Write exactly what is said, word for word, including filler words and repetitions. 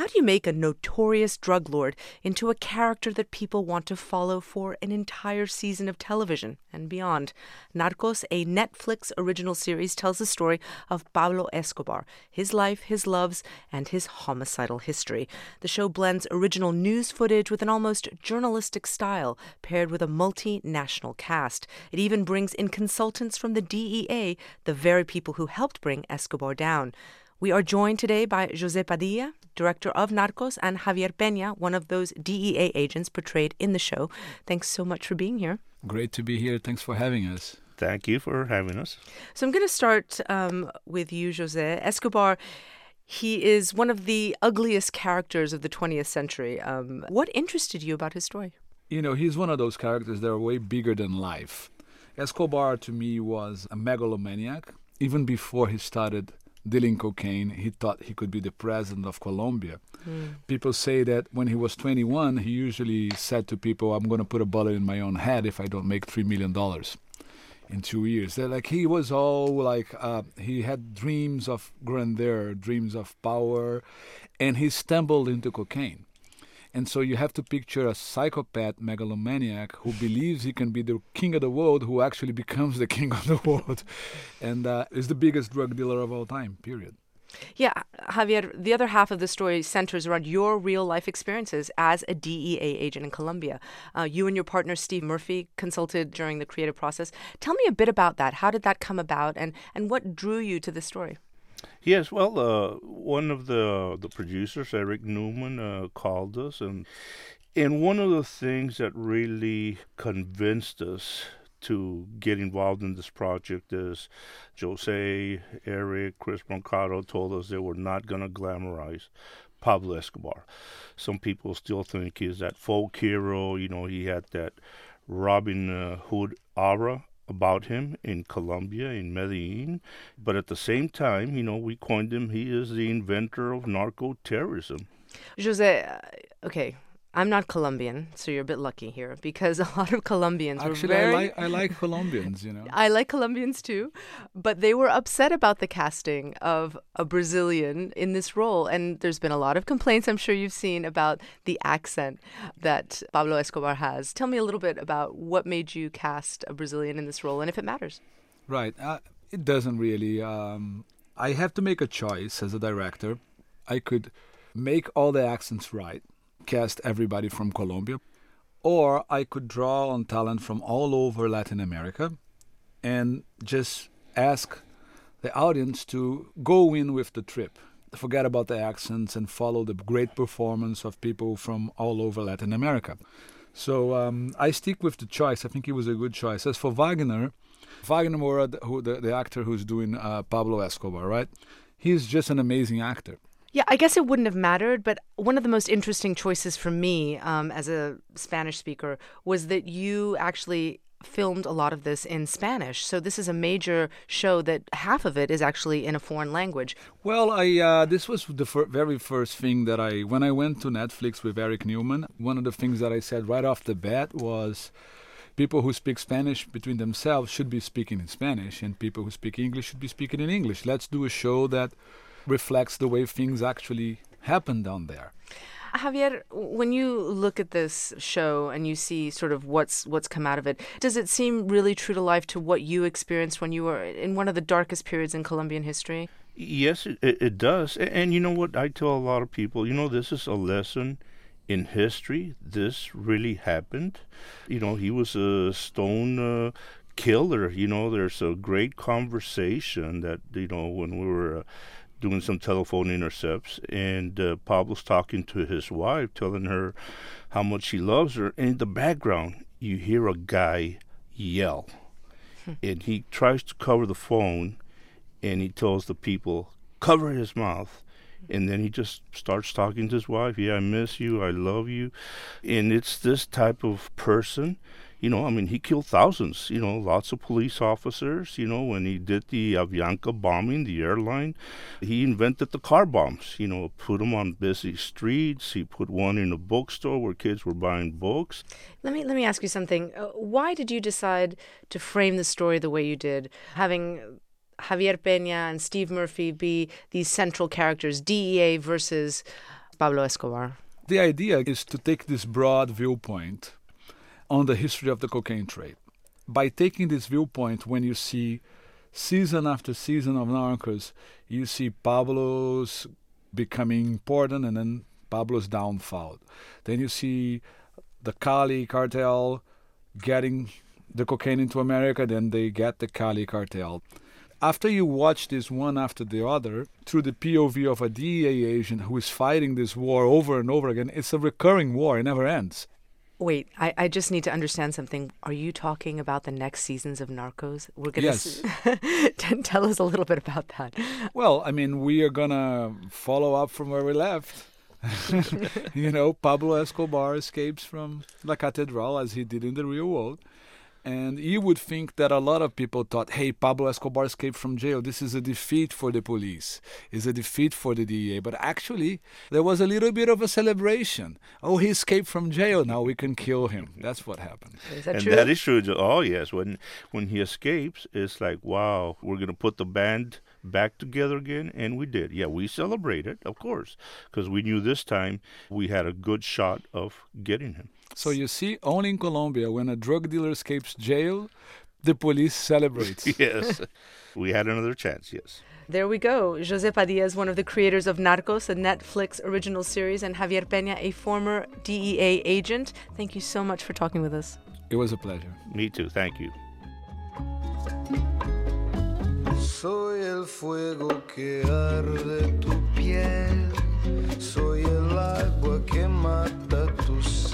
do you make a notorious drug lord into a character that people want to follow for an entire season of television and beyond? Narcos, a Netflix original series, tells the story of Pablo Escobar, his life, his loves, and his homicidal history. The show blends original news footage with an almost journalistic style, paired with a multinational cast. It even brings in consultants from the D E A, the very people who helped bring Escobar down. We are joined today by José Padilla, director of Narcos, and Javier Peña, one of those D E A agents portrayed in the show. Thanks so much for being here. Great to be here. Thanks for having us. Thank you for having us. So I'm going to start um, with you, José. Escobar, he is one of the ugliest characters of the twentieth century. Um, what interested you about his story? You know, he's one of those characters that are way bigger than life. Escobar, to me, was a megalomaniac. Even before he started dealing cocaine, he thought he could be the president of Colombia. Mm. People say that when he was twenty-one, he usually said to people, I'm going to put a bullet in my own head if I don't make three million dollars in two years. They're like, he was all like, uh, he had dreams of grandeur, dreams of power, and he stumbled into cocaine. And so you have to picture a psychopath megalomaniac who believes he can be the king of the world, who actually becomes the king of the world, and uh, is the biggest drug dealer of all time, period. Yeah, Javier, the other half of the story centers around your real-life experiences as a D E A agent in Colombia. Uh, you and your partner, Steve Murphy, consulted during the creative process. Tell me a bit about that. How did that come about, and, and what drew you to the story? Yes, well, uh, one of the the producers, Eric Newman, uh, called us, and and one of the things that really convinced us to get involved in this project is Jose, Eric, Chris Brancato told us they were not going to glamorize Pablo Escobar. Some people still think he's that folk hero. You know, he had that Robin uh, Hood aura about him in Colombia, in Medellin. But at the same time, you know, we coined him, he is the inventor of narco-terrorism. Jose, uh, okay, I'm not Colombian, so you're a bit lucky here, because a lot of Colombians Actually, were very... I like, I like Colombians, you know. I like Colombians too, but they were upset about the casting of a Brazilian in this role. And there's been a lot of complaints, I'm sure you've seen, about the accent that Pablo Escobar has. Tell me a little bit about what made you cast a Brazilian in this role, and if it matters. Right. Uh, it doesn't really. Um, I have to make a choice as a director. I could make all the accents right, cast everybody from Colombia, or I could draw on talent from all over Latin America and just ask the audience to go in with the trip. Forget about the accents and follow the great performance of people from all over Latin America. So um, I stick with the choice. I think it was a good choice. As for Wagner, Wagner Moura, who, the, the actor who's doing uh, Pablo Escobar, right? He's just an amazing actor. Yeah, I guess it wouldn't have mattered, but one of the most interesting choices for me um, as a Spanish speaker was that you actually filmed a lot of this in Spanish. So this is a major show that half of it is actually in a foreign language. Well, I uh, this was the fir- very first thing that I, when I went to Netflix with Eric Newman, one of the things that I said right off the bat was people who speak Spanish between themselves should be speaking in Spanish, and people who speak English should be speaking in English. Let's do a show that reflects the way things actually happen down there. Javier, when you look at this show and you see sort of what's what's come out of it, does it seem really true to life to what you experienced when you were in one of the darkest periods in Colombian history? Yes, it, it does. And, and you know what? I tell a lot of people, you know, this is a lesson in history. This really happened. You know, he was a stone uh, killer. You know, there's a great conversation that, you know, when we were... Uh, doing some telephone intercepts, and uh, Pablo's talking to his wife, telling her how much he loves her. And in the background, you hear a guy yell. Hmm. And he tries to cover the phone, and he tells the people, cover his mouth. And then he just starts talking to his wife. Yeah, I miss you. I love you. And it's this type of person. You know, I mean, he killed thousands, you know, lots of police officers. You know, when he did the Avianca bombing, the airline, he invented the car bombs, you know, put them on busy streets. He put one in a bookstore where kids were buying books. Let me let me ask you something. Uh, why did you decide to frame the story the way you did, having Javier Peña and Steve Murphy be these central characters, D E A versus Pablo Escobar? The idea is to take this broad viewpoint on the history of the cocaine trade. By taking this viewpoint, when you see season after season of Narcos, you see Pablo's becoming important and then Pablo's downfall. Then you see the Cali cartel getting the cocaine into America, then they get the Cali cartel. After you watch this one after the other, through the P O V of a D E A agent who is fighting this war over and over again, it's a recurring war. It never ends. Wait, I, I just need to understand something. Are you talking about the next seasons of Narcos? We're gonna Yes. S- tell us a little bit about that. Well, I mean, we are going to follow up from where we left. You know, Pablo Escobar escapes from La Catedral as he did in the real world. And you would think that a lot of people thought, hey, Pablo Escobar escaped from jail. This is a defeat for the police. It's a defeat for the D E A. But actually, there was a little bit of a celebration. Oh, he escaped from jail. Now we can kill him. That's what happened. Is that and true? that is true. Oh, yes. When when he escapes, it's like, wow, we're going to put the band back together again. And we did. Yeah, we celebrated, of course, because we knew this time we had a good shot of getting him. So you see, only in Colombia, when a drug dealer escapes jail, the police celebrates. Yes. We had another chance, yes. There we go. José Padilla is one of the creators of Narcos, a Netflix original series, and Javier Peña, a former D E A agent. Thank you so much for talking with us. It was a pleasure. Me too. Thank you. Soy el fuego que arde tu piel, soy el agua que mata tu sed.